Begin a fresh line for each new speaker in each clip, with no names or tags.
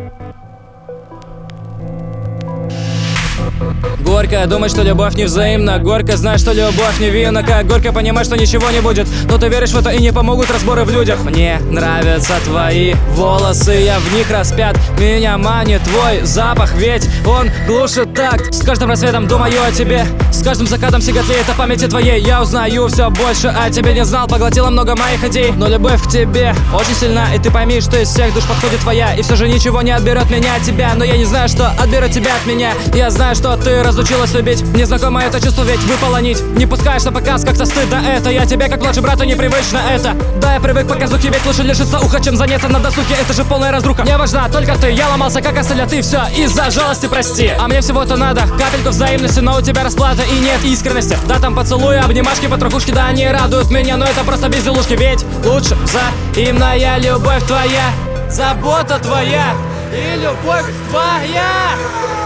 Горько думать, что любовь не взаимна. Горько знать, что любовь невинна. Как горько понимать, что ничего не будет. Но ты веришь в это, и не помогут разборы в людях. Мне нравятся твои волосы, я в них распят. Меня манит твой запах, ведь он глушит такт. С каждым рассветом думаю о тебе, с каждым закатом сигатлеет о памяти твоей. Я узнаю все больше о тебе, не знал, поглотила много моих идей. Но любовь к тебе очень сильна, и ты пойми, что из всех душ подходит твоя. И все же ничего не отберет меня от тебя. Но я не знаю, что отберет тебя от меня. Я знаю, что ты разучилась любить. Незнакомо это чувство, ведь выпало нить. Не пускаешь на показ, как-то стыдно это. Я тебе как младший брату непривычно это. Да, я привык к показухе, ведь лучше лишиться уха, чем заняться на досуге. Это же полная разруха. Мне важна только ты, я ломался как осель, а ты все из-за жалости, прости. А мне всего-то надо капельку взаимности, но у тебя расплата и нет искренности. Да, там поцелуи, обнимашки, потрохушки, да, они радуют меня, но это просто безделушки. Ведь лучше взаимная любовь твоя, забота твоя и любовь твоя.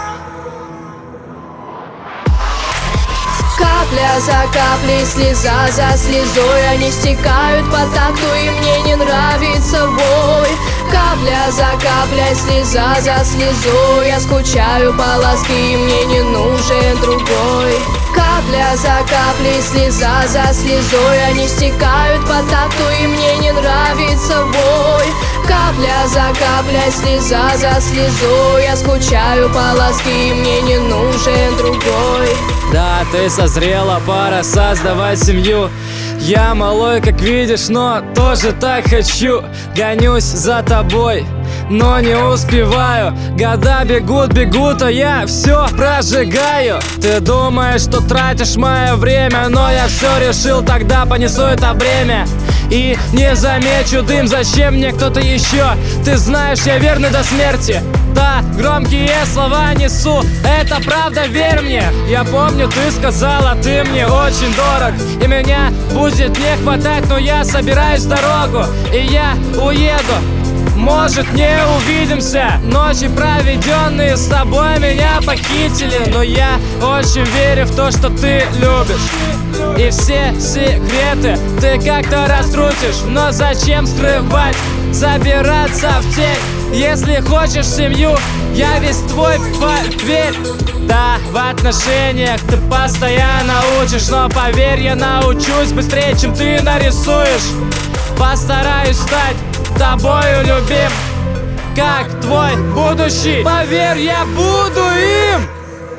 Капля за каплей, слеза за слезой, они стекают по такту, и мне не нравится вой. Капля за каплей, слеза за слезой, я скучаю по ласке, и мне не нужен другой. Капля за каплей, слеза за слезой, они стекают по такту, и мне не нравится вой. Капля за каплей, слеза за слезой, я скучаю по ласке, и мне не нужен другой.
Да, ты созрела, пора создавать семью. Я малой, как видишь, но тоже так хочу. Гонюсь за тобой, но не успеваю. Года бегут, а я все прожигаю. Ты думаешь, что тратишь мое время, но я все решил, тогда понесу это бремя. И не замечу дым, зачем мне кто-то еще? Ты знаешь, я верный до смерти. Да, громкие слова несу, это правда, верь мне. Я помню, ты сказала, ты мне очень дорог, и меня будет не хватать, но я собираюсь в дорогу, и я уеду. Может, не увидимся, ночи, проведенные с тобой, меня похитили. Но я очень верю в то, что ты любишь, и все секреты ты как-то раскрутишь. Но зачем скрывать, забираться в тень? Если хочешь семью, я весь твой, поверь. Да, в отношениях ты постоянно учишь, но поверь, я научусь быстрее, чем ты нарисуешь. Постараюсь стать тобою любим, как твой будущий. Поверь, я буду им.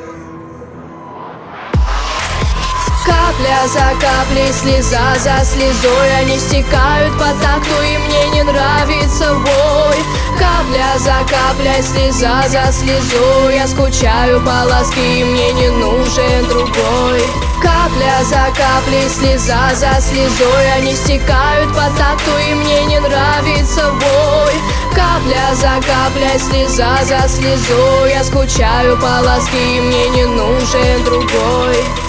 Капля за каплей, слеза за слезой, они стекают по такту, и мне не нравится вой. Капля за каплей, слеза за слезой, я скучаю по ласке, и мне не нужен другой. Капля за каплей, слеза за слезой, они стекают по такту, и мне не нравится вой. Капля за каплей, слеза за слезой, я скучаю по ласке, и мне не нужен другой.